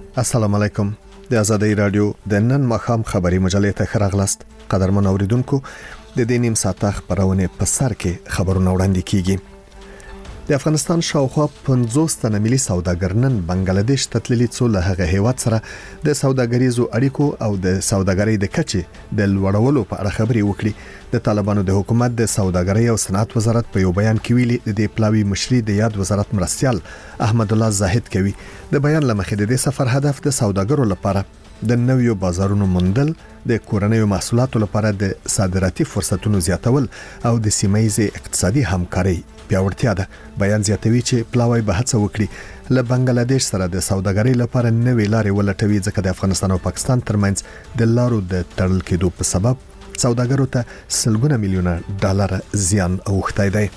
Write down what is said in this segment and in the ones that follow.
السلام علیکم. د آزادۍ رادیو د نن ماښام خبري مجلې ته خراغلاست. قدرمن اوریدونکو، د دې نیم ساعته خبرونه په سر کې خبرونه وړاندې کیږي. د افغانستان شاوخوا 50 تنه ملي سوداګر نن بنگلاديش ته تللي څو له هغه هیواد سره د سوداګریزو اړیکو او د سوداګرۍ د کچې د لوړولو په اړه خبري وکړي. د طالبانو د حکومت د سوداګرۍ او صنعت وزارت په یو بیان کې ویلي د پلاوی مشري د یاد وزارت مرستيال احمد الله زاهد کوي د بیان لمخې د سفر هدف د سوداګرو لپاره د نویو بازارونو موندل، د کورنیو محصولاتو لپاره د صادراتي فرصتونو زیاتول او د سیمه‌ییز اقتصادي همکاري پیاوړتیا ده. بیان زیاتوي چې پلاوی به هڅه وکړي له بنگلاديش سره د سوداګرۍ لپاره نوې لارې ولټوي، ځکه د افغانستان او پاکستان ترمنځ د لارو د تړل کېدو په سبب سوداګرو ته سلګونه میلیونه ډالر زیان اوښتی دی.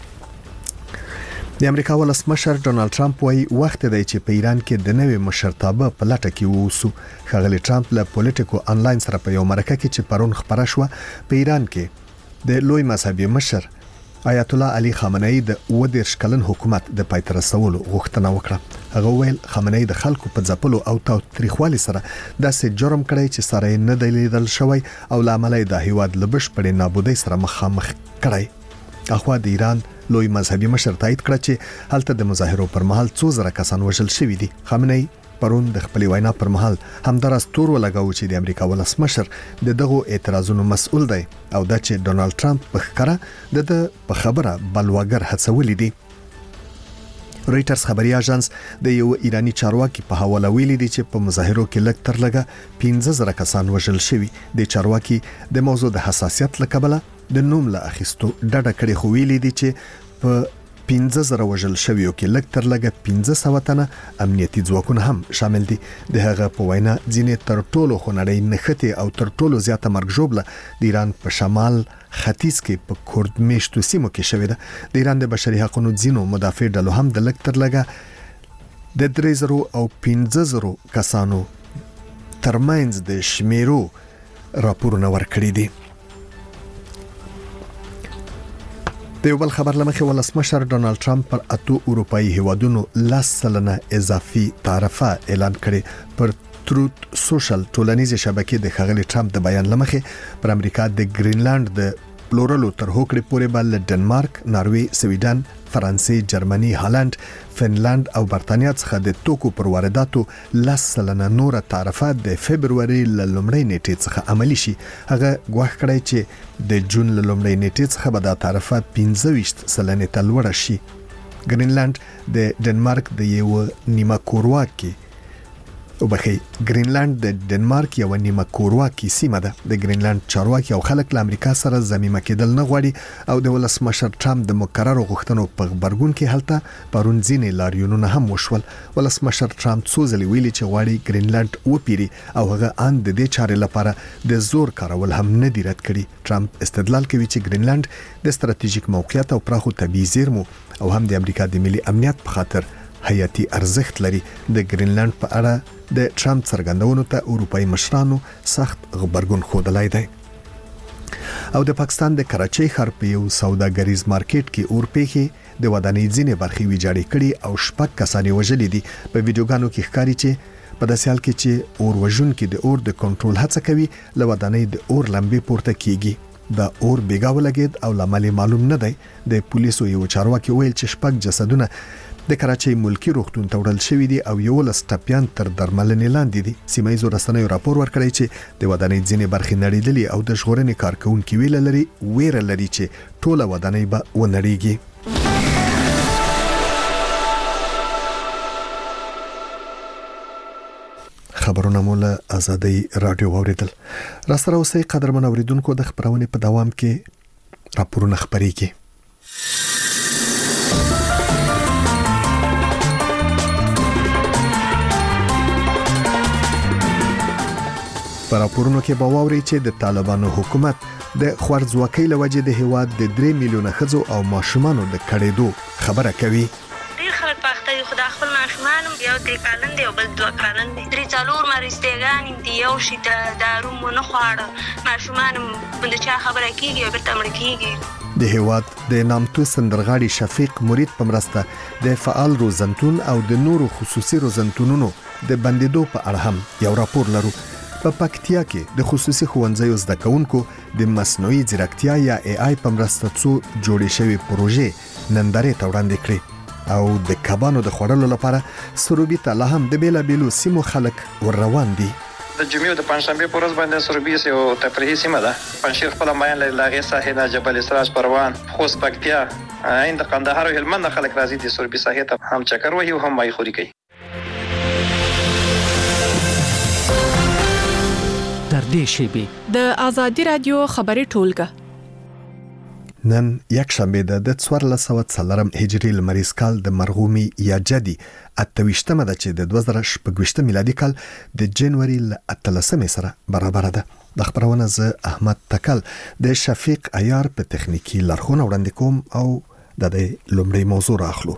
د امریکا ولسمشر ډونالد ټرمپ وايي وخت دی چې په ایران کې د نوې مشرتابه په لټه کې ووسو. ښاغلی ټرمپ له پولیټیکو انلاین سره په یو مرکه کې چې پرون خبره شوه په ایران کې د لوی مذهبي مشر آیت الله علي خامنه‌ای د 20 کلن حکومت د پایتر رسولو غوښتنه وکړه. هغه ویل خامنه‌ای د خلکو په ځپلو او تاوتریخوالي سره داسې جرم کړی چې سره نه دی لیدل شوی او لامل د هیواد لبش پړې نابودۍ سره مخامخ کړی. اخوا د ایران لوی مذهبي مشر تایید کړ چې هلته د مظاهرو پر مهال 2,000 کسان وژل شوي دي. خامنه‌ای پرون د خپل وینا پر مهال همدارس تور ولګاو چې د امریکا ولسمشر د دغه اعتراضونو مسؤل دی او دا چې ډونالد ټرمپ په ښکاره د په خبره بلواګر هڅولې دي. رويټرز خبري اژانس د یو ایرانی چارواکي په حواله ویلي دي چې په مظاهرو کې لږ تر لږه 15,000 کسان وژل شوي. د چارواکي د موضوع د حساسیت لکبله د نوم له اخیستو ډډه کړې، خو ویلي دي چې په 15,000 وژل شویو کې لږ تر لږه 1500 تنه امنیتي ځواکونه هم شامل دي. د هغه په وینا ځینې تر ټولو خنړې نښتې او تر ټولو زیاته مرګ ژوبله د ایران په شمال ختیځ کې په کورد میشتو سیمو کې شوې ده. د ایران د بشري حقوقو ځینو مدافع ډلو هم د لږ تر لږه د 3,000 او 15,000 کسانو ترمنځ د شمیرو راپورونه ورکړي دي. د یو بل خبر لمخې ولسمشر ډونالد ټرمپ پر 8 اروپאי هیوادونو 10% اضافي تعرفه اعلان کړي. پر تروت سوشل ټولنیزه شبکې د ښاغلي ټرمپ د بیان لمخې پر امریکا د ګرینلند د پلورلو تر هوکړې پورې بل ډنمارک، ناروی، سویډن، فرانسې، جرمني، هالند، فنلند او برتانیا څخه د توکو پر وارداتو 10% نور تعرفه د فبرवरी لومړۍ نیټې څخه عملی شي. هغه ګواښ کړی چې د جون لومړۍ نیټې څخه به د تعرفه 25% ته لوړه شي. ګرینلند د ډنمارک د یو نیمه کورواکي ګرینلند د ډنمارک یو نیمه کورواکي سیمه ده. د ګرینلند چارواکي او خلک له امریکا سره ضمیمه کېدل نه غواړي او د ولسمشر ټرمپ د مقررو غوښتنو په غبرګون کې هلته پرون ځینې لاریونونه هم وشول. ولسمشر ټرمپ څو ځلې ویلي چې غواړي ګرینلند وپیري او هغه ان د دې چارې لپاره د زور کارول هم نه دی رد کړی. ټرمپ استدلال کوي چې ګرینلند د ستراتیژیک موقعیت او پراخو طبيعي زیرمو او هم د امریکا د ملي امنیت په خاطر حیاتي ارزښت لري. د ګرینلند په اړه د ټرمپ څرګندونو ته اروپאי مشرانو سخت غبرګون ښودلای دی. او د پاکستان د کراچۍ ښار په یو سوداګریز مارکیټ کې اورپېخي د ودانۍ ځینې برخې ویجاړې کړي او 6 کسان وژلي دي. په ویډیوګانو کې ښکاري چې په داسې حال کې چې اور وژونکي د اور د کنټرول هڅه کوي، له ودانۍ د اور لمبې پورته کیږي. دا اور بیګا ولګید او لامل معلوم نه دی. د پولیسو یو چارواکي ویل چې 6 جسدونه د کراچۍ ملکی روغتون ته وړل شوی دي او 11 ټپيان تر درملنې لاندې دي. سیمایي رسنیو راپور ورکړی چې د ودانۍ ځینې برخې نړیدلې او د ژغورنې کارکونکو ویره لري چې ټوله ودانۍ به ونړیږي. خبرونه مول آزادۍ رادیو اوریدل. را سره اوسئ قدرمن اوریدونکو، د خبرونه په دوام کې راپورونه خبرېږي. په راپورونو کې به واوري چې د طالبانو حکومت د خوارځواکۍ لوجې د هیواد د 3 میلیونه ښځو او ماشومانو د کړېدو خبره کوي. ډېر خلک پخته دي، خو خپل ماشومان یو 3 کلن دي او بل 2 کلن دي. 3-4 مرستګان دي، یو شي ته دارو مو نه خواړه، ماشومان د چا خبره کیږي او بیرته مړ کیږي. د هیواد د نامتو سندرغاړي شفیق مرید په مرسته د فعال روزنتون او د نورو خصوصي روزنتونونو د بندیدو په اړه هم یو راپور لرو. په پکتیا کې د خصوصي ښوونځیو زده کوونکو د مصنوعي ځیرکتیا یا AI په مرسته څو جوړې شوې پروژې نندارې ته وړاندې کړې او د کبانو د خوړلو لپاره سروبي ته لا هم د بیلابیلو سیمو خلک ور روان دي. د جمعې د پنځشنبه په ورځ باندې سروبي یو تفریحي سیمه ده. پنځشیر خپل ماین له لاغې ساحې نه جبل اسراج پروان خوست پکتیا عین د قندهار او هلمند خلک راځي د سروبي ساحې ته هم چکر وهي او هم مای خوري کوي. در دې شیبې د آزادي رادیو خبري ټولګه نن یک شنبه ده د 1404 هجری لمریز کال د مرغومي یا جدي 28مه ده چې د 2016 میلادي کال د جنوري ل 13 سره برابر ده. د خبرونه ز احمد تکل د شفیق عیار په تخنیکی لارښوونه وړاندې کوم او د لومړی موضوع راخلو.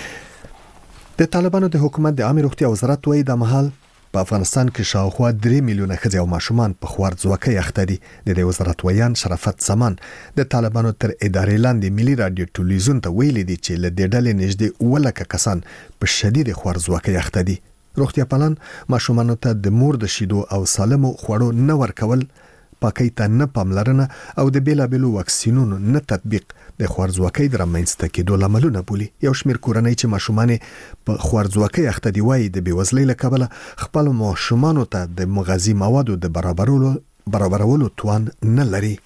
د طالبانو د حکومت د عامه روغتیا وزارت وایي د محل په افغانستان کې شاوخوا 3 میلیونه ښځې او ماشومان په خوارځواکۍ اخته دي. د وزارت ویان شرافت زمان د طالبانو تر ادارې لاندې ملي رادیو ټلویزیون ته ویلي دي چې له دې ډلې نږدې 100 کسان په شدید خوارځواکۍ اخته دي. روغتیا پالان ماشومانو ته د مور د شیدو او سالمو خوړو نه ورکول، پاکۍ ته نه پاملرنه او د بیلابیلو واکسینونو نه تطبیق د خوارځواکۍ د رامنځته کېدو لاملونه بولي. یو شمېر کورنۍ چې ماشومان په خوارځواکۍ اخته دي وایي د بېوزلۍ له کبله خپل ماشومانو ته د مغذي موادو د برابرولو توان نه لري.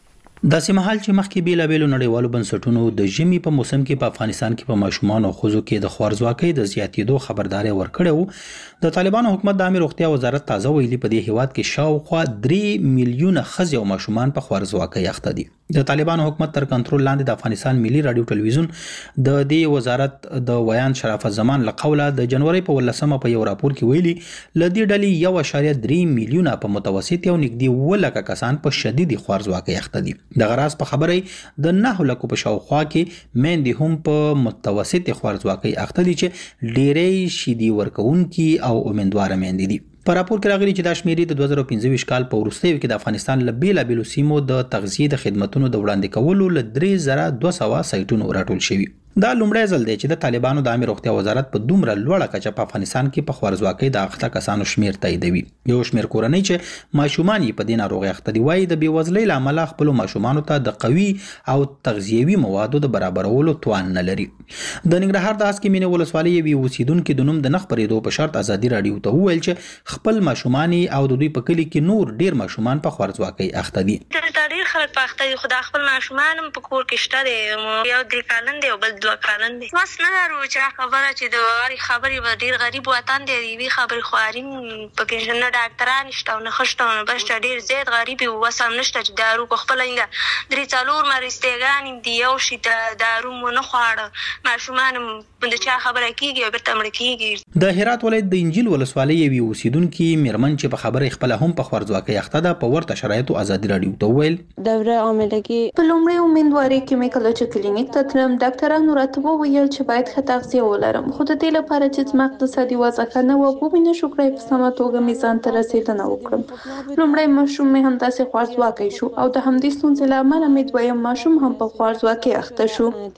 داسې مهال چې مخکې بیلابیلو نړیوالو بنسټونو د ژمي په موسم کې په افغانستان کې په ماشومان او ښځو کې د خوارځواکۍ د زیاتېدو خبرداري ورکړې وو، د طالبانو حکومت د عامه روغتیا وزارت تازه ویلي په دې هیواد کې شاوخوا 3 میلیونه ښځې او ماشومان په خوارځواکۍ اخته دي. د طالبانو حکومت تر کنټرول لاندې د افغانستان ملي رادیو ټلویزیون د دې وزارت د ویان شرافت زمان له قوله د جنوري په 18مه په یو راپور کې ویلي ل دې ډلې 1.3 میلیونه په متوسط یو نږدې 1 کسان په شدید خوارځواکۍ اخته دي. د غراس په خبرې د 9 لکو په شاوخوا کې مېندې هم په متوسط خوارځواکۍ اخته دي چې ډېرې شیدې ورکوونکي او امیندواره مېندې دي. په راپور کې راغلي چې دا شمیرې د 2015 کال په وروستیو کې د افغانستان له بیلابیلو سیمو د تغذیې د خدماتونو د وړاندې کولو له 3200 سایټونو راټول شوي. دا لومړی ځل دی چې د طالبانو د عامه روغتیا وزارت په دومره لوړه کچه په افغانستان کې په خوارځواکۍ د اخته کسانو شمیر تاییدوي. یو شمیر کورنۍ چې ماشومان یې په دې ناروغۍ اخته دي وایي د بېوزلۍ له امله خپلو ماشومانو ته د قوي او تغذیوي موادو د برابرولو توان نه لري. د ننګرهار د اسکې مینې ولسوالۍ یوې اوسیدونکي د نوم د نه خپرېدو په شرط ازادي راډیو ته وویل چې خپل ماشومان او د دوی په کلي کې نور ډیر ماشومان په خوارځواکۍ اخته دي. ډېر خلک په اخته دي، خو د خپل ماشومان هم په کور کې شته دی، یو 3 کلن دی او بل 2 کلن دی. بس نه لرو چې خبره چې د خبرې به ډېر غریب وطن دی، یوې خبرې خواري پکې نه ډاکټران شته او نه ښه شته او بس ډېر زیات غریب یو، بس هم نشته چې دارو په خپله هنګه 3-4 مریضتېګانې دي، یو شي ته دارو مو نه خواړه، ماشومان هم د چا خبره کېږي او بېرته مړه کېږي. د هرات ولایت د انجیل ولسوالۍ یوې اوسیدونکي میرمن چې په خبره خپله هم په خوارځواکۍ اخته ده په ورته شرایطو ازادي راډیو ته وویل دوره عاملګي په لومړۍ امیندوارۍ کې مې کله چې کلینیک ته تلم ډاکټرانو راته وویل چې باید ښه تغذیه ولرم، خو د دې لپاره چې زما اقتصادي وضع ښه نه وه ومې نشو کړی په سمه توګه مې ځان ته رسېدنه وکړم. لومړی ماشوم مې همداسې خوارځواکی شو او د همدې ستونزې له امله مې دویم ماشوم هم په خوارځواکۍ اخته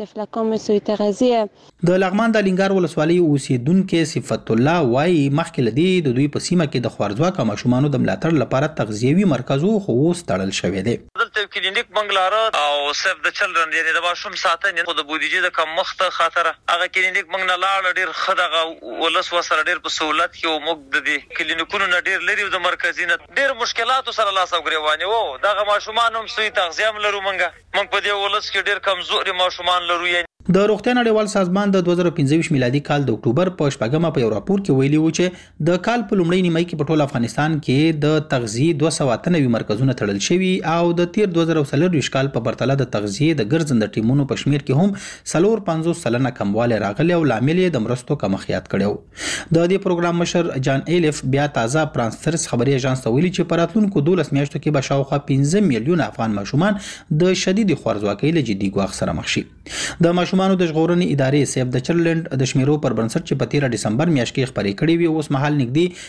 شو. د لغمان د لنګار ولسوالۍ اوسیدونکي صفت الله وایي مخکې له دې د دوی په سیمه کې د خوارځواکه ماشومانو د ملاتړ لپاره تغذیوي مرکز خو اوس تړل شوی دی. دلته کلینیک منګلاره او سیف د چلډرن یعنې د ماشوم ساتنې خو د بودیجې د کمښت خاطره هغه کلینیک موږ نه لاړ ډېر ښه دغه ولس ورسره ډېر په سهولت کې او موږ د دې کلینیکونو نه ډېر لرې د مرکزي نه ډېر مشکلاتو سره لاس او ګرېوانې وو. دغه ماشومان هم صحي تغذیه هم لرو، موږ په دې ولس کې ډېر کمزوري ماشومان لرو. د روغتیا نړیوال سازمان د 2015 میلادي کال د اکتوبر په 8مه په یو راپور کې ویلي و چې د کال په لومړۍ نیمه کې په ټول افغانستان کې د تغذیې 293 مرکزونه تړل شوي او د تیر 2024 کال په پرتله د تغذیې د ګرځنده ټیمونو په شمیر کې هم 50% کموالی راغلی او لامل یې د مرستو کمښت کړی. د دې پروګرام مشر جان ایلف بیا تازه پرانسفرس خبري اژانس ته ویلي چې په راتلونکو 12 میاشتو کې به شاوخوا 15 میلیونه افغان ماشومان د شدید خوارځواکۍ له جدي ګواښ سره مخ شي. د ماشومانو د ژغورنې ادارې سیف د چلډرن د شمیرو پر بنسټ چې په 13 ډسمبر میاشت کې خبرې کړې وي اوس مهال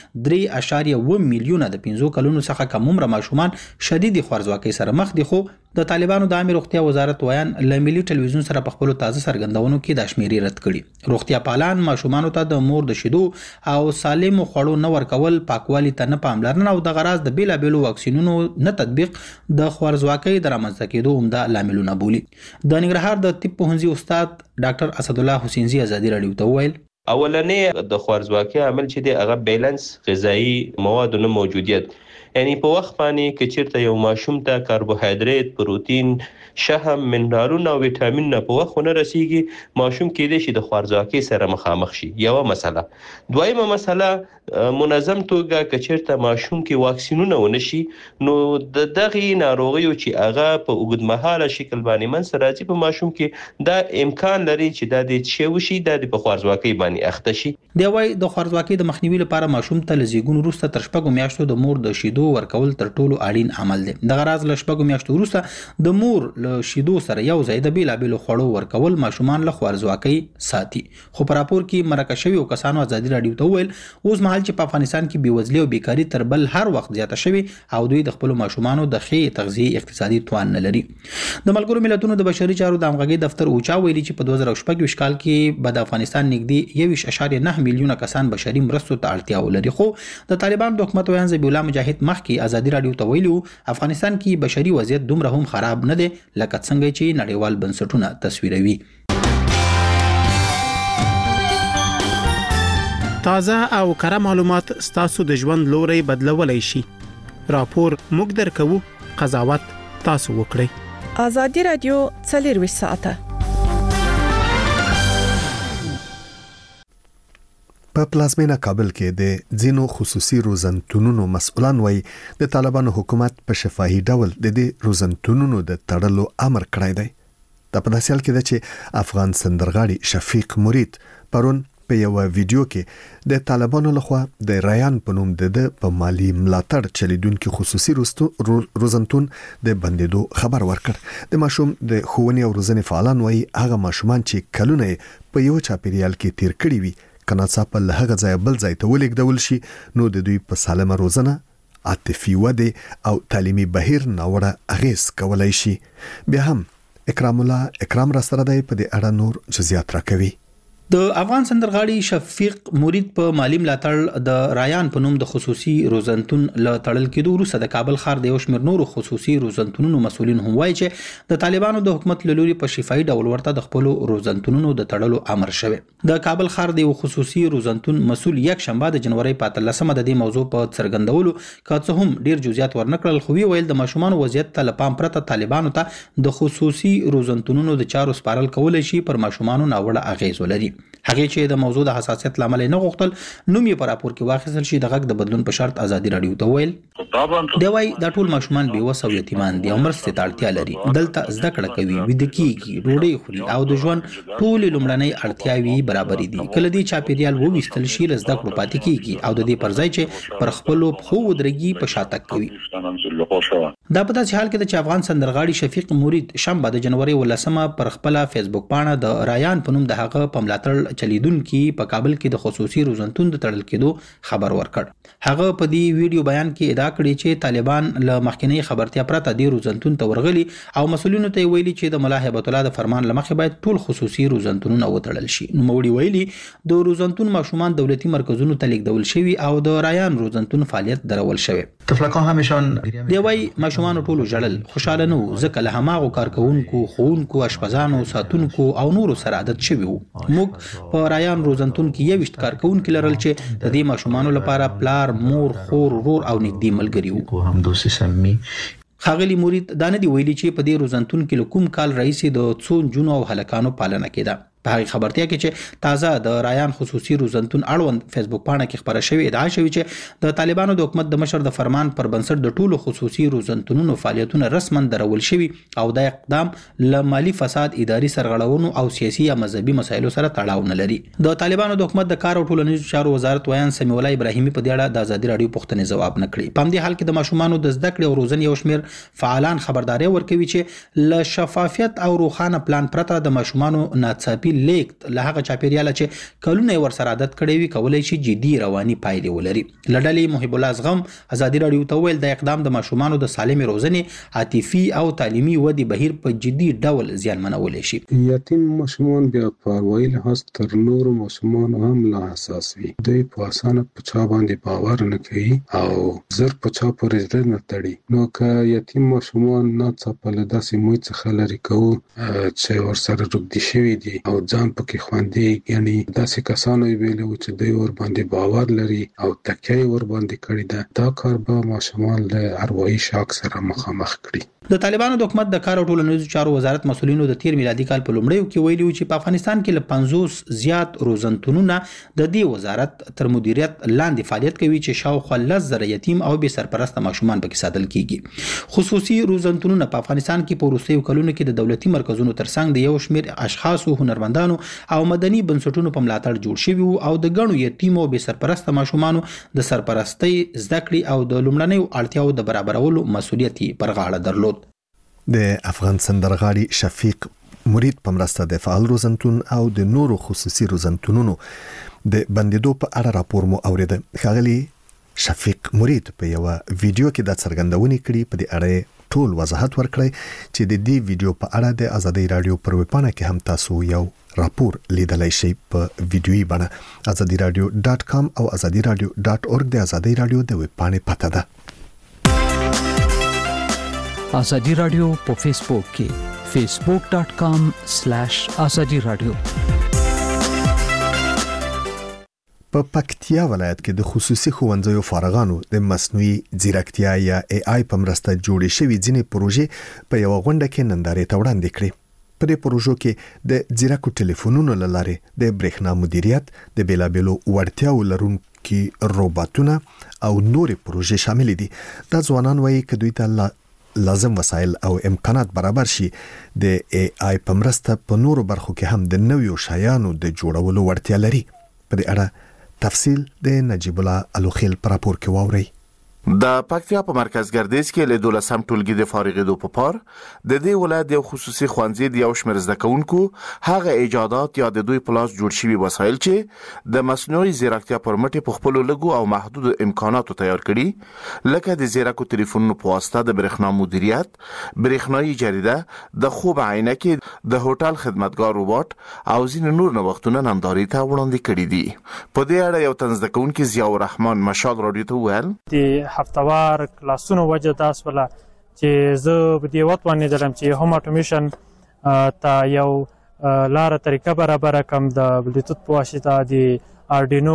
نږدې 3.1 میلیونه د 15 کلونو څخه کم عمر ماشومان شدید خوارځواکۍ سره مخ دي، خو د طالبانو د عامه روغتیا وزارت ویان ل ملي ټلویزیون سره په خپل تازه سرګندونو کې د شمیرې رد کړي. روغتیا پالان ماشومان ته د مور د شیدو او سالم خوړو نه ورکول، پاکوالي ته نه پاملرنه او د غراض د بیلابېلو واکسینونو نه تطبیق د خوارزواکۍ د رامنځته کېدو عمده لاملونه بولي. د ننګرهار د طب پوهنځي استاد ډاکټر اسد الله حسینزي ازادي رادیو ته وویل اولنې د خوارزواکۍ عامل چې دی هغه بیلانس غذایی موادو نه موجودیت، یعنی په وخت باندې که چیرته یو ماشوم ته کاربوهایدریت، پروتین، شحم، منرالونه او ویټامینونه په وخت نه رسیږي، ماشوم کېدای شي د خوارزواکۍ سره مخامخ شي. یوه مسله. دویمه مسله، منظم توګه که چیرته ماشوم کې واکسینونه ونه شي نو د دغې ناروغیو چې هغه په اوږدمهاله شکل باندې منځته راځي په ماشوم کې دا امکان لري چې دا د څه وشي، دا د په خوارزواکۍ باندې اخته شي. دی وايي د خوارزواکۍ د مخنیوي لپاره ماشوم ته له زیږون وروسته تر 6 میاشتو د مور د شیدو ورکول تر ټولو اړین عمل دی. د غراض له 6 میاشتو وروسته د مور له شیدو سره یو ځای د بیلابېلو خوړو ورکول ماشومان له خوارزواکۍ ساتي. خو په راپور کې مرکه شوي کسانو ازادي رادیو ته وویل اوس مهال چې په افغانستان کې بېوزلي او بیکاري تر بل هر وخت زیاته شوي او دوی د خپل ماشومانو د ښې تغذیې اقتصادي توان نه لري. د ملګرو ملتونو د بشري چارو د همغږۍ دفتر اوچا ویلي چې په 2016 کال کې به د افغانستان نږدې 1.9 میلیونه کسان بشري مرستو ته اړتیا ولري. خو د طالبان د حکومت ویان ذبیح الله مجاهد مخکې ازادي رادیو ته ویلي افغانستان کې بشري وضعیت دومره هم خراب نه دی لکه څنګه چې نړیوال بنسټونه تصویروي. تازه او کره معلومات ستاسو د ژوند لوري بدلولای شي. راپور موږ درکو، قضاوت تاسو وکړئ. ازادي رادیو 24 ساعته. په پلازمینه کابل کې د ځینو خصوصي روزنتونونو مسؤلان وایي د طالبانو حکومت په شفاهي ډول د دې روزنتونونو د تړلو امر کړی دی. دا په داسې حال کې ده چې افغان سندرغاړي شفیق مرید پرون په یو ویډیو کې د طالبانو لخوا د ریان په نوم د په مالی ملاتړ چلیدونکو خصوصي روزنتون د بندیدو خبر ورکړ. د ماشوم د ښوونې او روزنې فعالان وایي هغه ماشومان چې کلونه په یو چاپیریال کې تیر کړي وي کنه څاپل له هغه ځای بل ځای ته ولېږدول شي نو د دوی په سالمه روزنه، عاطفي وده او تعلیمي بهیر ناوړه اغیز کولای شي. بیا هم اکرام را سره دی په دې اړه نور جزئیات راکوي. د افغان سندرغاړي شفیق مرید په مالی ملاتړ د رایان په نوم د خصوصي روزنتون له تړل کېدو وروسته د کابل ښار د یو شمېر نورو خصوصي روزنتونونو مسؤلین هم وایي چې د طالبانو د حکومت له لوري په شفاهي ډول ورته د خپلو روزنتونونو د تړلو امر شوی. د کابل ښار د یو خصوصي روزنتون مسؤل یک شنبه د جنوري په 13مه د دې موضوع په څرګندولو که څه هم ډیر جزئیات ورنکړل خو ویل د ماشومان وضعیت ته لپام پرته طالبانو ته د خصوصي روزنتونونو د چارو سپارل کولای شي پر ماشومان ناوړه اغیز ولري. هغه چې د موضوع د حساسیت لامل نه غوښتل نوم یې په راپور کې واخیستل شي. د غږ د بدلون په شرط ازادي رادیو ته ویل دی وايي دا ټول ماشومان بېوسه او یتیمان دي او مرستې ته اړتیا لري. دلته زده کړه کوي، ویده کېږي، ډوډۍ خوري او د ژوند ټولې لومړنۍ اړتیاوې برابرې دي. کله دې چاپیریال وویستل شي له زده کړو پاتې کېږي او د دې پر ځای چې پر خپلو پښو ودرېږي په شاتګ کوي. دا په داسې حال کې چې افغان سندرغاړي شفیق مرید شنبه د جنوري 18مه پر خپل فیسبوک پاڼه د رایان په نوم د هغه په ملاتړ چلیدونکو په کابل کې د خصوصي روزنتون د تړل کېدو خبر ورکړ. هغه په دې ویډیو بیان کې ادعا کړې چې طالبان له مخکنی خبرتیا پرته د روزنتون ته ورغلي او مسؤلینو ته ویلي چې د ملا هیبت الله د فرمان لمخې باید ټول خصوصي روزنتونونه وتړل شي. نو موړي ویلي د روزنتون ماشومان دولتي مرکزونو ته لیږدول شوي او د رایان روزنتون فعالیت درول شوی. طفلکان همیشان دی وايي ماشومان ټول ژړل، خوشاله نه وو ځکه له هماغو کارکونکو، ښوونکو، اشپزانو، ساتونکو او نورو سره عادت شوي وو. موږ په رایان روزنتون کې 21 کارکونکو لرل چې د دې ماشومانو لپاره پلار، مور، خور، ورور او نږدې ملګري وو. هم دوسي سمي خاغلی مرید دا نه دی ویلي چې په دې روزنتون کې کوم کال رئیس د څو جنو او هلکانو پالنه کېده. په هغه خبرتیا کې چې تازه د رایان خصوصي روزنتون اړوند فیسبوک پاڼه کې خبره شوې ادعا شوې چې د طالبانو د حکومت د مشر د فرمان پر بنسټ د ټولو خصوصي روزنتونونو فعالیتونه رسما درول شوي او دا اقدام ل مالی فساد، اداري سرغړونو او سیاسي یا مذهبي مسایلو سره تړاو نه لري. د طالبانو د حکومت د کار او ټولنیزو چارو وزارت ویان سمیع الله ابراهیمي په دې اړه د ازادي رادیو پوښتنې ځواب نه کړی. په همدې حال کې د ماشومانو د زده کړې او روزنې یو شمېر فعالان خبرداري ورکوي چې ل شفافیت او روښانه پلان پرته د ماشومانو ناڅاپي لیکت له هغه چاپیریال چې کلونه ورسره عادت کړی وي کولای شي جدي رواني پایلې ولري. لډلې محب الله زغم ازادي رادیو ته ویل د اقدام د ماشومانو د سالم روزنې عاطفي او تعلیمي ودې بهیر په جدي ډول زیانمنولی شي. یتیم ماشومان بیا په اروایي لحاظ تر نورو ماشومانو هم لا حساس وي. دوی په اسانه په چا باندې باور نه کوي او زر په چا پورې زړه نه تړي. نو که یتیم ماشومان ناڅاپه له داسې موی څخه لرې کوو چې ورسره روږدي شوي دي او ځان پکې خوندي ګڼي، داسې کسانو یې ویلي وو چې دوی ورباندې باور لري او تکیه یې ورباندې کړې ده، دا کار به ماشومان له اروایي شاک سره مخامخ کړي. د طالبانو د حکومت د کار او ټولنیزو چارو وزارت مسؤلینو د تیر میلادي کال په لومړیو کې ویلي و چې په افغانستان کې له 50 زیات روزنتونونه د دې وزارت تر مدیریت لاندې فعالیت کوي چې شاوخوا 10,000 یتیم او بې سرپرسته ماشومان پکې ساتل کیږي. خصوصي روزنتونونه په افغانستان کې په وروستیو کلونو کې د دولتي مرکزونو ترڅنګ د یو شمېر اشخاصو، هنرمندانو او مدني بنسټونو په ملاتړ جوړ شوي او د ګڼو یتیمو او بې سرپرسته ماشومانو د سرپرستۍ زده کړې او د لومړنیو اړتیاو د برابرولو مسؤلیت پر غاړه درلود. د افغان سندرغاړي شفیق مرید په مرسته د فعال روزنتون او د نورو خصوصي روزنتونونو د بندیدو په اړه راپور مو اوریده. ښاغلي شفیق مرید په یو ویډیو کې د څرګندونې کړي، په دې اړه ټول وضاحت ورکړی چې د دې ویډیو په اړه د ازادي رادیو پر ویبپاڼه کې هم تاسو یو راپور لیدلای شئ په ویډیویي بڼه. azadiradio.com او azadiradio.org د ازادي رادیو د ویبپاڼې پته ده. ازادي رادیو په فیسبوک کې facebook.com/azadi radio. په پکتیا ولایت کې د خصوصي ښوونځیو فارغانو د مصنوعي ځیرکتیا یا AI په مرسته جوړې شوې ځینې پروژې په یو غونډه کې نندارې ته وړاندې کړې. په دې پروژو کې د ځیرکو ټلیفونونو له لارې د برېښنا مدیریت، د بیلابېلو وړتیاو لرونکي روباټونه او نورې پروژې شامل دي. دا ځوانان وایي چې دوی ته لازم وسایل او امکانات برابر شي د AI په مرسته په نورو برخو کې هم د نویو شیانو د جوړولو وړتیا لري. په دې اړه تفصیل د نجیب الله الوخیل پر راپور کې واورئ. د پکتیا په مرکز ګردیز کې له 12 ټولګي د فارغېدو په پار د دې ولایت د خصوصي ښوونځي د یو شمېر زده کوونکو هغه ایجادات یا د دوی په لاس جوړ شوي وسایل چې د مصنوعي ځیرکتیا پر مټ په خپل لګو او محدود امکاناتو تیار کړي، لکه د ځیرکو ټلیفونونو په واسطه د برېښنا مدیریت، برېښنايي جریده، د خوب عینکې، د هوټل خدمتګار روباټ او ځینې نور نوښتونه نندارې ته وړاندې کړي دي. په دې اړه یو تن زده کوونکی ضیاء الرحمن مشال رادیو ته وویل هفتوار کلاسونو وجه تاسو ولا چې زه په دې وخت باندې درم چې هوم اټومیشن ته یو لاره طریقه برابر کم د بلوتوث په واسطه د اردینو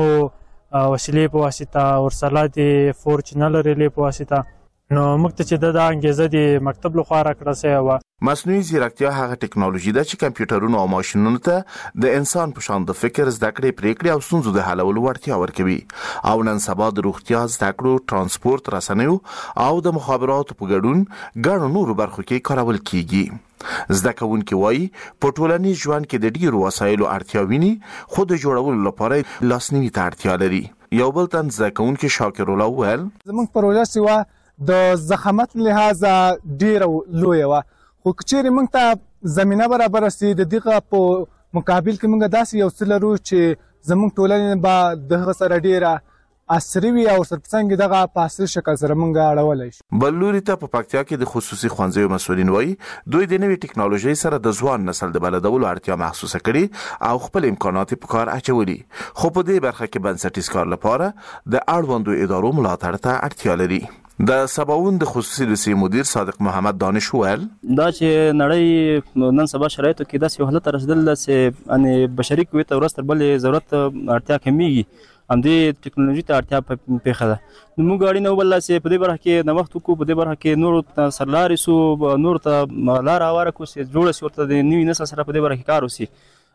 وسیلې په واسطه ورسره د 4 چینل ریلې په واسطه نو موږ ته چې د انګیزه د مکتب لخوا راکړه سي و. مصنوعي ځیرکتیا هغه ټکنالوژي ده چې کمپیوټرونو او ماشينونو ته د انسان په شان د فکر، زده کړې، پریکړې او ستونزو د حلولو وړتیا ورکوي او نن سبا د روغتیا، زده کړو، ترانسپورت، رسنیو او د مخابراتو په ګډون ګڼو نورو برخو کې کارول کیږي. زده کوونکي وایي په ټولنیز ژوند کې د ډیرو وسایلو اړتیا ویني، خو د جوړولو لپاره لاسنیوي ته اړتیا لري. یو بل تن زده کوونکي شاکر الله ویل زموږ پروژه سیوا د زخامت لحاظ ډیر لوی و، خو کچېرې موږ ته زمينه برابر سي د دغه په مقابل کې موږ داسې یو څه لرو چې زموږ ټولنه به دغه سره ډیره عصري وي او څنګه دغه په عصري شکل سره موږ اړولای شو. بل لوري ته په پکتیا کې د خصوصي ښوونځیو مسؤلین وایي دوی د نوې ټکنالوژي سره د ځوان نسل د بلدولو اړتیا محسوسه کړي او خپل امکانات په کار اچولي، خو په دې برخه کې بنسټیز کار لپاره د اړوندو ادارو ملاتړ ته اړتیا لري. د سباون د خصوصي لسې مدیر صادق محمد دانش ویل دا چې نړۍ نن سبا شرایطو کې داسې یو حالت رسیدل چې ان بشري قوت ورځ تر بلې ضرورت اړتیا کمیږي، همدې ټکنالوژي ته اړتیا پیښه ده. نو موږ اړینه وبله چې په دې برخه کې نوښت وکړو، په دې برخه کې نور سرلارې سو، نور ته لار هواره کړو چې جوړه شي ورته د نوي نسل سره په دې برخه کې کار وشي.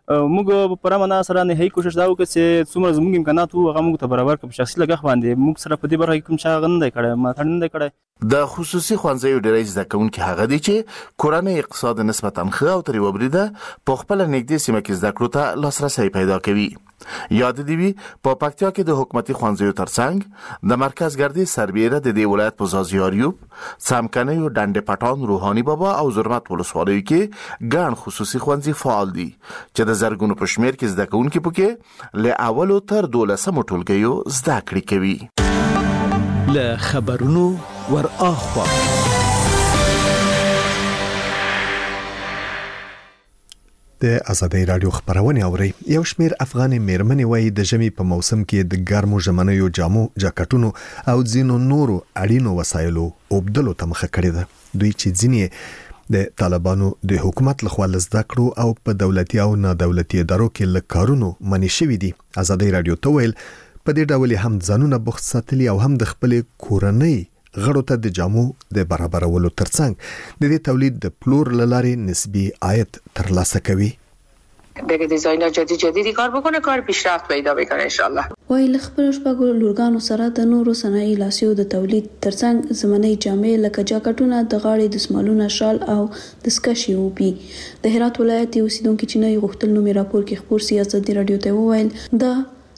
موږ په رامنا سره نه هي کوشش دا وکړو چې څومره زموږ امکانات وو هغه موږ ته برابر کړو. شخصي لګښت باندې موږ سره په دې برخه کې کوم څه غن نه کړی، ما تړن نه کړی. د خصوصي ښوونځیو ډېری زده کوونکي هغه دي چې کورنۍ اقتصاد نسبتاً ښه او ترې وبریده په خپل نږدې سیمه کې زده کړو ته لاسرسی پیدا کوي. یاد دی وی په پکتیا کې د حکومتي خوانځیو ترڅنګ د مرکز ګردي سربیره د دې ولایت په زازیاریوب، څمکنیو، ډنډ پټان، روحاني بابا او زرمت ولسوالیو کې ګڼ خصوصي خوانځي فعال دي چې د زرګونو په شمیر کې زده کوونکي پکې له اولو تر 12مو ټولګیو زده کړې کوي. له خبرونو ور اخوا د ازادي رادیو خبرونه اوري. یو شمیر افغان میرمنې وایي د ژمي په موسم کې د ګرمو ژمنیو جامو، جاکټونو او ځینو نورو اړینو وسایلو اوبدلو ته مخه کړې ده. دوی چې ځینې د طالبانو د حکومت لخوا لزده کړو او په دولتي او نادولتي ادارو کې لکارونو منی شوی دي. ازادي رادیو ته ویل په دې ډول هم ځانونه بوخت ساتلی او هم د خپل کورنۍ غړو ته د جامو د برابرولو ترڅنګ د دې تولید د پلور لارې نسبی عاید ترلاسه کوي. بگه دیزاینر جدیدی کار بکنه، کار پیشرفت پیدا بکنه ان شاء الله. وای لخبر شپږ لورګانو سره د نورو صنایع لاسیو د تولید ترڅنګ زمنۍ جامې لکه جاکټونه، د غاړې دسمالونه، شال او دسکشي وبي. د هرات ولایت اوسیدونکو چې نه غوښتل نو راپور کې خبر سیاست رادیو ته وویل دا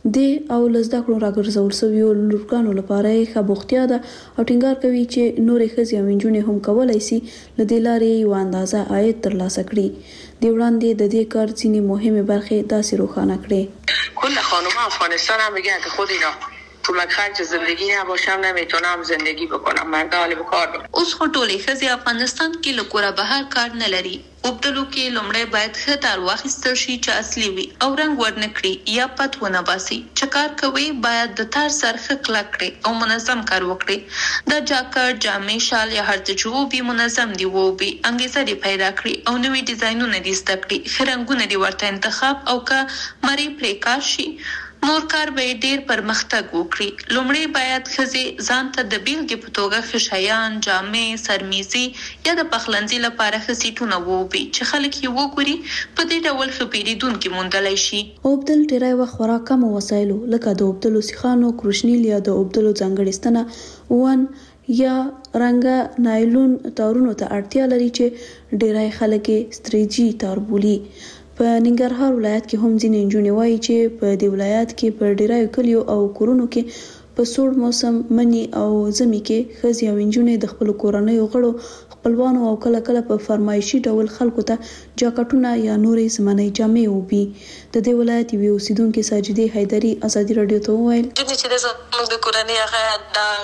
د او لزده کړو راګرځول سویو لورګانو لپاره خبرتیا ده او ټینګار کوي چې نورې ښځې او نجونې هم کولای شي له دې لارې یو اندازه عاید ترلاسه کړي. دی وړاندې د دې کار ځینې مهمه برخې داسې روښانه کړې. کل خانم افغانستان هم میگن که خود اینا پول خرج زندگی نباشم نمیتونم زندگی بکنم، مرد حال به کار برم. اوس خو ټولې ښځې افغانستان کې له کوره بهر کار نه لري. وبدلو کې لومړی باید ښه تار واخیستل شي چې اصلي وي او رنګ ورنه کړي یا پت ونه باسي. چې کار کوي باید د تار سر ښه کلک کړي او منظم کار وکړي. د جاکټ، جامې، شال یا هر څه چې وبي منظم دي وبي، انګیزه دې پیدا کړي او نوې ډیزاینونه دې زده کړي. ښه رنګونه دې ورته انتخاب او که مری پرې کار شي نور کار به ډیر پرمختګ وکړي. لومړی باید ښځې ځان ته د بیلګې په توګه ښه شیان، جامې، سرمیزي یا د پخلنځي لپاره ښه سیټونه ووبي چې خلک یې وګوري په دې ډول ښه پیرودونکي موندلی شي. اوبدل ډیری وخت خورا کم وسایلو لکه د اوبدلو سیخانو، کروشنیل یا د اوبدلو ځانګړې ستنه، ون یا رنګه نایلون تارونو ته اړتیا لري چې ډیری خلک یې ستریجي تار بولي. په ننګرهار ولایت کې هم ځینې نجونې وایي چې په دې ولایت کې په ډیری کلیو او کورونو کې په سوړ موسم منی او ژمي کې ښځې او نجونې د خپل کورنیو غړو، خپلوانو او کله کله په فرمایشي ډول خلکو ته جاکټونه یا نورې زمنۍ جامې وبي. د دې ولایت یو اوسیدونکو ساجدې حیدري ازادي رادیو ته وویل چې د کورنۍ هغه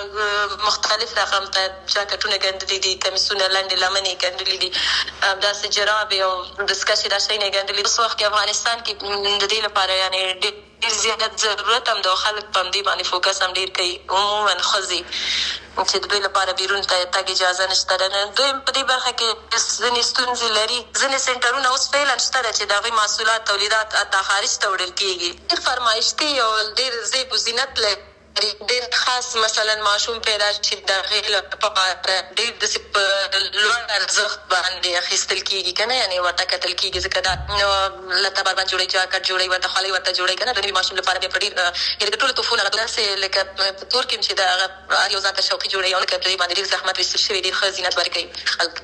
د مختلف رقم ته جاکټونه ګنډلي دي، کمیسونه لاندې لمنې ګنډلي دي، داسې جرابې او دسکشي دا شی نه ګنډلي. اوس وخت کې افغانستان کې د دې لپاره یعنی ډېر زیات ضرورت هم د خلک په دې باندې فوکس هم ډېر کوي. عموما ښځې چې د دوی لپاره بیرون ته تګ اجازه نشته ده. دوی په دې برخه کې ځینې ستونزې لري. ځینې سنټرونه اوس فعلا شته ده چې د هغوی محصولات تولیدات حتی خارج ته وړل کېږي. ډېر فرمایشتي او ډېر زیب و زینت لري. ډېر خاص مثلا ماشوم پیدا چې د هغې لپاره ډېر داسې په لوړ ارزښت باندې اخیستل کېږي که نه، یعنې ورته کتل کېږي ځکه دا له تبر باندې جوړوي، جاکټ جوړوي، ورته خولۍ ورته جوړوي که نه. د نوي ماشوم لپاره بیا په ډېر یعنې د ټولو تحفو نه داسې لکه په کور کې چې د هغه هر یو ځان ته شوقي جوړوي او لکه په دې باندې ډېر زحمت ویستل شوی، ډېر ښه زینت ورکوي خلک.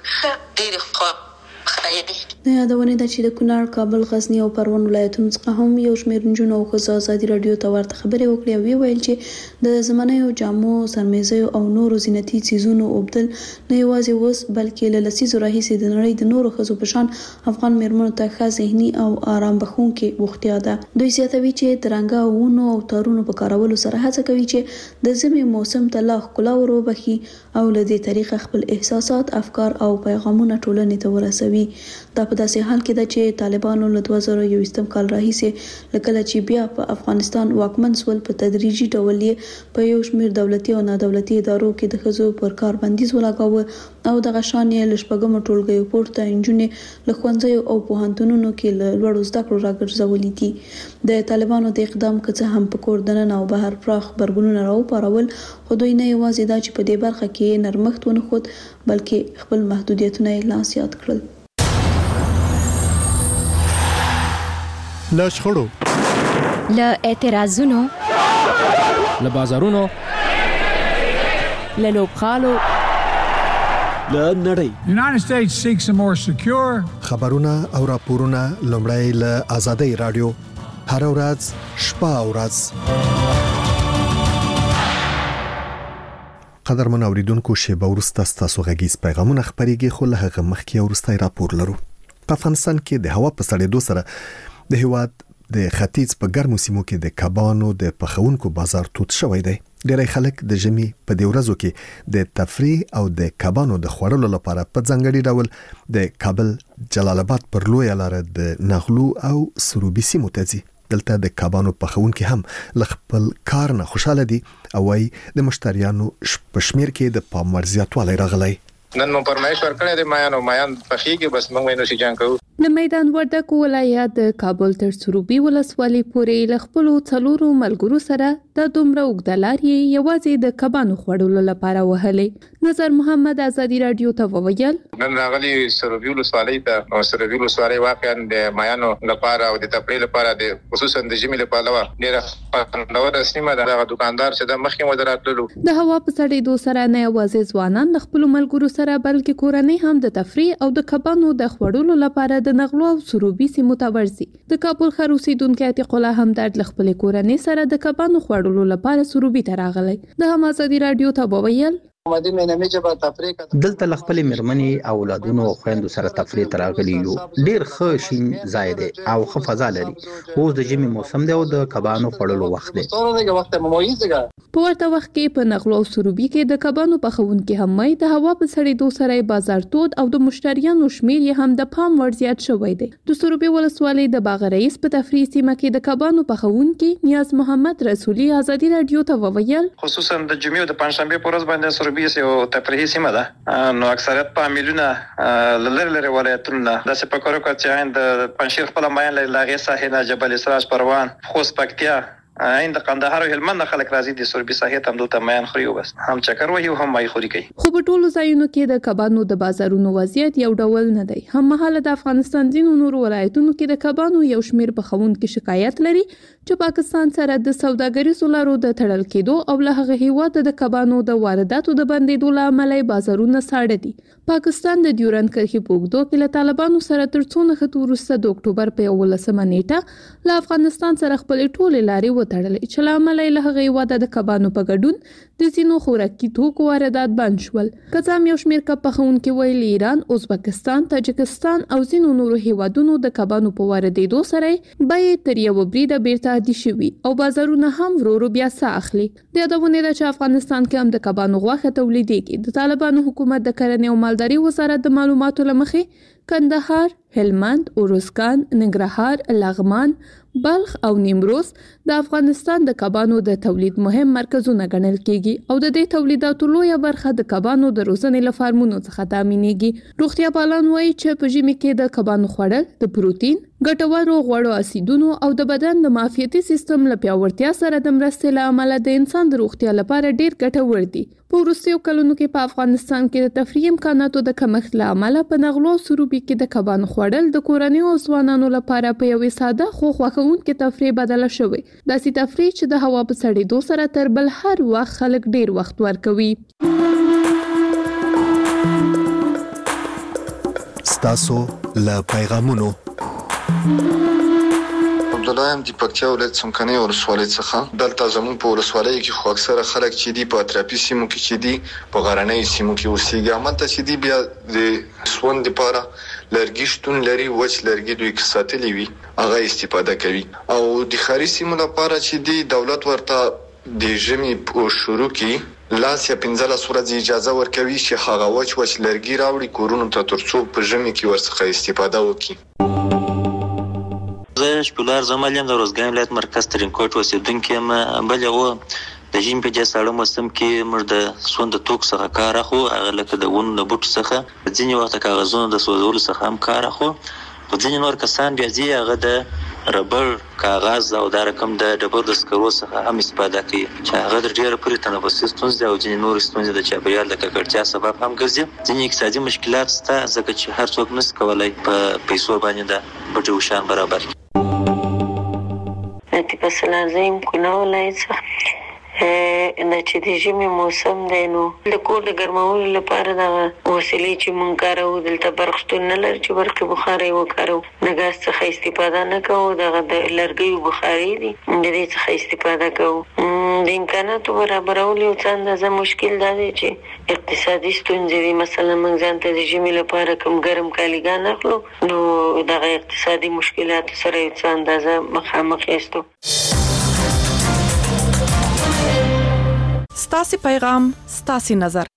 ډېرې د یادونه ده چې د کونړ، کابل، غزنی او پروان ولایتونو څخه هم یو شمېر نجونو او ښځو ازادي رادیو ته ورته خبرې وکړې او ویل چې د زمنیو جامو، سرمیزیو او نورو زینتي څیزونو اوبدل نه یوازې اوس بلکې له لسیزو راهیسې د نړۍ د نورو ښځو په شان افغان میرمنو ته ښه ذهني او آرام بخښونکې بوختیا ده. دوی زیاتوي چې د رنګه ونو او تارونو په کارولو سره هڅه کوي چې د ژمي موسم ته لا ښکلا ور وبخي او له دې طریقه خپل احساسات، افکار او پیغامونه ټولنې ته ورسوي. دا په داسې حال کې ده چې طالبانو له 2021 کال راهیسې لکه چې بیا په افغانستان واکمن سول په تدریجي ډول په یو شمېر دولتي او نادولتي ادارو کې د ښځو پر کار بندیز ولګاوه او دغه شان یې له شپږمو ټولګیو پورته نجونې له ښوونځیو او پوهنتونونو کې له لوړو زده کړو راګرځولي دي. د طالبانو د اقدام که څه هم په کور دننه او بهر پراخ غبرګونونه راوپارول، خو دوی نه یوازې دا چې په دې برخه کې نرمښت ونه ښود بلکې خپل محدودیتونه یې لاس یاد کړل. له شخړو، له اعتراضونو، له بازارونو، له لوبغالو، له نړۍ. United States seeks a more secure. خبرونه او راپورونه لومړی له ازادي رادیو هر ورځ شپه او ورځ. قدرمن اوریدونکو شیبه وروسته ستاسو غږیز پیغامونه خپرېږي، خو له هغه مخکې وروستی راپور لرو. په افغانستان کې د هوا په سړېدو سره د هیواد د ختیځ په ګرمو سیمو کې د کبانو د پخونکو بازار تود شوی دی. ډېری خلک د ژمي په دې ورځو کې د تفریح او د کبانو د خوړلو لپاره په ځانګړي ډول د کابل جلال آباد پر لویه لاره د نغلو او سروبي سیمو ته ځي. دلته د کبانو پخونکي هم له خپل کار نه خوشاله دي او وايي د مشتریانو په شمیر کې د پام وړ زیاتوالی راغلی. نن مو پرمایش ورکړی دی مایان پخېږي، بس موږ وینو چې جنګ کوو. د میدان وردګو ولایت د کابل تر سروبي ولسوالۍ پورې له خپلو څلورو ملګرو سره د دومره اوږده لارې یوازې د کبانو خوړلو لپاره وهلې. نظر محمد ازادي رادیو ته وویل نن راغلي سروبي ولسوالۍ ته، او سروبي ولسوالۍ واقعا د مایانو لپاره او د تفریح لپاره د خصوصا د ژمي لپاره ډېره خوندوره سیمه ده. هغه دکاندار چې د مخکې مو دراتللو د هوا په سړېدو سره نه یوازې ځوانان د خپلو ملګرو سره بلکې کورنۍ هم د تفریح او د کبانو د خوړلو لپاره د نغلو او سروبي سیمو ته ورځي. د کابل ښار اوسیدونکي عتیق الله همدرد له خپلې کورنۍ سره د کبانو خوړلو لپاره سروبي ته راغلی. د هم ازادي رادیو ته وویل دلته له خپلې مېرمنې او اولادونو او خویندو سره تفریح ته راغلي یو. ډېر ښه شین ځای دی او ښه فضا لري. اوس د ژمي موسم دی او د کبانو خوړلو وخت دی. په ورته وخت کې په نغلو او سروبي کې د کبانو پخونکي هم وایي د هوا په سړېدو سره بازار تود او د مشتریانو شمیر یې هم د پام وړ زیات شوی دی. د سروبي ولسوالۍ د باغ رئیس په تفریح سیمه کې د کبانو پخونکي نیاز محمد رسولي ازادي رادیو ته وویل خصوصا د جمعې او د پنځشنبې په ورځ باندې سروبي یو تفریحي سیمه ده، نو اکثریت په عاملونه لری ولایتونو نه داسې فکر وکړ چې د پنځشیر خپل مایان لاغې ساحې نه جبل اسراج پروان خوست پکتیا د قندهار او هلمند خلک راځي د سروبي ساحې ته هم دلته میان خوري او بس هم چکر وهي او هم مای خوري کوي. خو په ټولو ځایونو کې د کبانو د بازارونو وضعیت یو ډول نه دی. هم مهاله د افغانستان ځینو نورو ولایتونو کې د کبانو یو شمیر پخونکي شکایت لري چې پاکستان سره د سوداګریزو لارو د تړل کېدو او له هغه هیواده د کبانو د وارداتو د بندېدو له امله بازارونه ساړه دي. پاکستان د ډیورند کرښې په اوږدو کې له طالبانو سره تر څو نښتو وروسته د اکتوبر په 11 نیټه له افغانستان سره خپلې ټولې لارې وتړلې چې له امله له هغه هیواده د کبانو په ګډون د ځینو خوراکي توکو واردات بند شول. که څه هم یو شمیر کب پخونکي ویلي ایران، ازبکستان، تاجکستان او ځینو نورو هیوادونو د کبانو په واردېدو سره بیې تر یو بریده بیرته عادي شوي او بازارونه هم ورو ورو بیا ساه اخلي. د یادونې ده چې افغانستان کې هم د کبانو غوښه تولیدېږي. د طالبانو حکومت د کرنې او مالدارۍ وزارت د معلوماتو له مخې کندهار، هلمند، اروزګان، ننګرهار، لغمان، بلخ او نیمروز د افغانستان د کبانو د تولید مهم مرکزونه ګڼل کیږي او د دې تولیداتو لویه برخه د کبانو د روزنې له فارمونو څخه تامینېږي. روغتیا پالان وایي چې په ژمي کې د کبانو خوړل د پروتین، ګټورو غوړو اسیدونو او د بدن د معافیتي سیستم له پیاوړتیا سره د مرستې له امله د انسان د روغتیا لپاره ډیر ګټور دي. په وروستیو کلونو کې په افغانستان کې د تفریح امکاناتو د کمښت له امله په نغلو او سروبي کې د کبانو خوړل د کورنیو او ځوانانو لپاره په یوې ساده خو خوښونکې تفریح بدله شوې. داسې تفریح چې د هوا په سړېدو سره تر بل هر وخت خلک ډیر وخت ورکوي. ستاسو له پیغامونو عبدالله ام دی پکتیا ولایت څمکنیو ولسوالۍ څخه. دلته زموږ په ولسوالۍ کې خو اکثره خلک چې دي په اطرافي سیمو کې چې دي په غرنیو سیمو کې اوسېږي. همالته چې دي بیا د سون لپاره لرګي شتون لري، وچ لرګي دوی ساتلي وي هغه استفاده کوي. او د ښاري سیمو لپاره چې دي دولت ورته د ژمي په شروع کې لاس یا 15 ورځې اجازه ورکوي چې هغه وچ لرګي راوړي کورونو ته ترڅو په ژمي کې ورڅخه استفاده وکړي. زه شپولار زمالیم د روزګان ولایت مرکز ترینکوټ اوسیدونکی یم. بل یو د ژمي په دې ساړه موسم کې موږ د سون د توک څخه کار اخلو، هغه لکه د ونو د بوټو څخه ځینې وخت کاغذونو د سوځولو څخه هم کار اخلو. خو ځینې نور کسان بیا ځي هغه د ربړ، کاغذ او دا رقم د ډبرو د سکرو څخه هم استفاده کوي چې هغه د ډېره پورې تنفسي ستونزې او ځینې نورې ستونزې د چاپېریال د ککړتیا سبب هم ګرځي. ځینې اقتصادي مشکلات شته ځکه چې هر څوک نشي کولی په پیسو باندې د بوټي وشان برابر کړي. لطیفه سلازیم کونړ ولایت څخه چې د ژمي موسم دی نو د کور د ګرمولو لپاره د وسیلې چې مونږ کاروو دلته برق شتون نه لري چې برق بخاري وکاروو د ګاز څخه استفاده نه کوو د لرګیو بخاري دي د دې څخه استفاده کوو د امکاناتو برابرول یو څه اندازه مشکل دی چې اقتصادي ستونزې دي مثلا موږ ځان ته د ژمي لپاره کوم ګرم کالیګان اخلو نو دغه اقتصادي مشکلات سره یو څه اندازه مخامخ یاستو. ستاسو پیغام ستاسو نظر